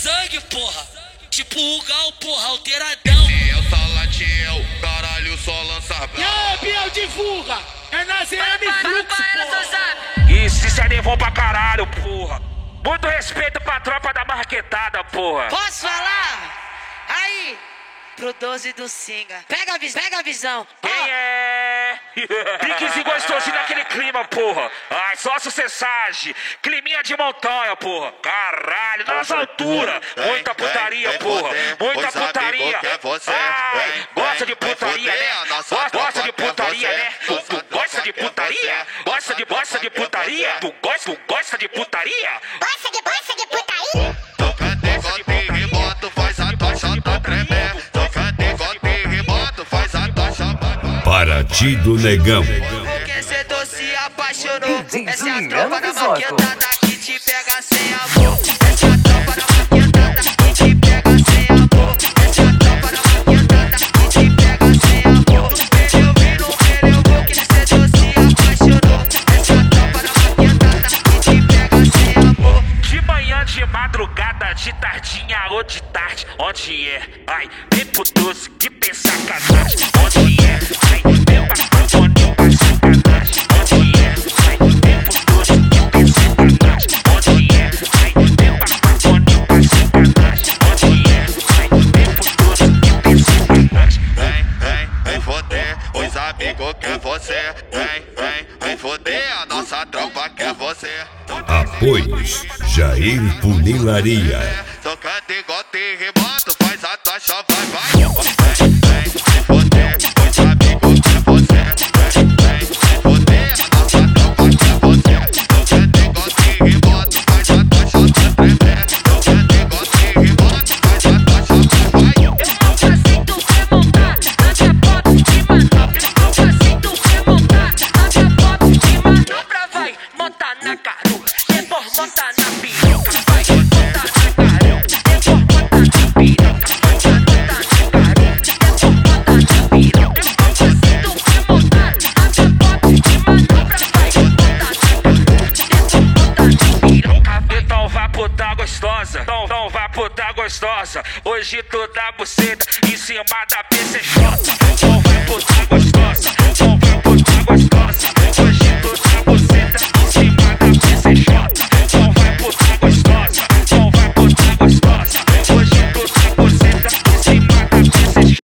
sangue, porra. Tipo o Gal, porra, alteradão. Se eu só latiu, caralho, só lança E aí, Biel, divulga! É na ZM Fluxo, porra! Isso é levou pra caralho, porra. Muito respeito pra tropa da marquetada, porra. Posso falar? Aí, pro 12 do Singa. Pega a visão. Quem é? Piquezinho gostosinho naquele clima, porra. Ai, só sucessagem. Climinha de montanha, porra. Caralho, nas alturas. Muita putaria, porra. Muita putaria. Ai, gosta de putaria, né? Gosta de putaria, né? Tu gosta de putaria? Gosta de putaria? Tu gosta de putaria? Gosta de putaria? Toca negócio e remoto, faz a tua chota tremer. Toca negócio e remoto, faz a tua chota. Paraty do Negão. O aquecedor se apaixonou. Essa é a tropa da maquetada que te pega sem amor. Essa é a tropa da maquetada que te pega sem amor. Essa é a tropa da maquetada que te pega sem amor. Eu vi no pneu que aquecedor se apaixonou. Essa é a tropa da maquetada que te pega sem amor. De manhã, de madrugada, de tardinha ou de tarde, onde é? Ai, vem pro doce que tem sacanagem, onde é? Ai, vem pra Antônio pra sacanagem, onde é? Ai, vem pro doce que tem sacanagem, onde é? Ai, vem pra Antônio pra sacanagem, onde é? Ai, vem pro doce que tem sacanagem. Vem foder, os amigos quer você. Vem foder, a nossa tropa quer você. Apoios Jair Funilaria. Tocando igual terremoto, faz a taxa, vai. Vem foder, os amigos quer você. Vem foder, a nossa tropa quer você. Tocando igual terremoto, faz a taxa, vai tremer. Tocando igual terremoto, faz a taxa, vai. Eu nunca sinto remontar na minha pop de manobra. Eu nunca sinto remontar na minha pop de manobra. Vai montar na garupa, depois montar na piroca. Vai montar na garupa, depois montar na piroca. Vai montar na garupa, depois montar na piroca. Eu nunca sinto remontar na minha pop de manobra. Vai montar na garupa, depois montar na piroca. Então vá puta gostosa, então vá puta gostosa. Hoje tu dá buceta em cima da PCJ.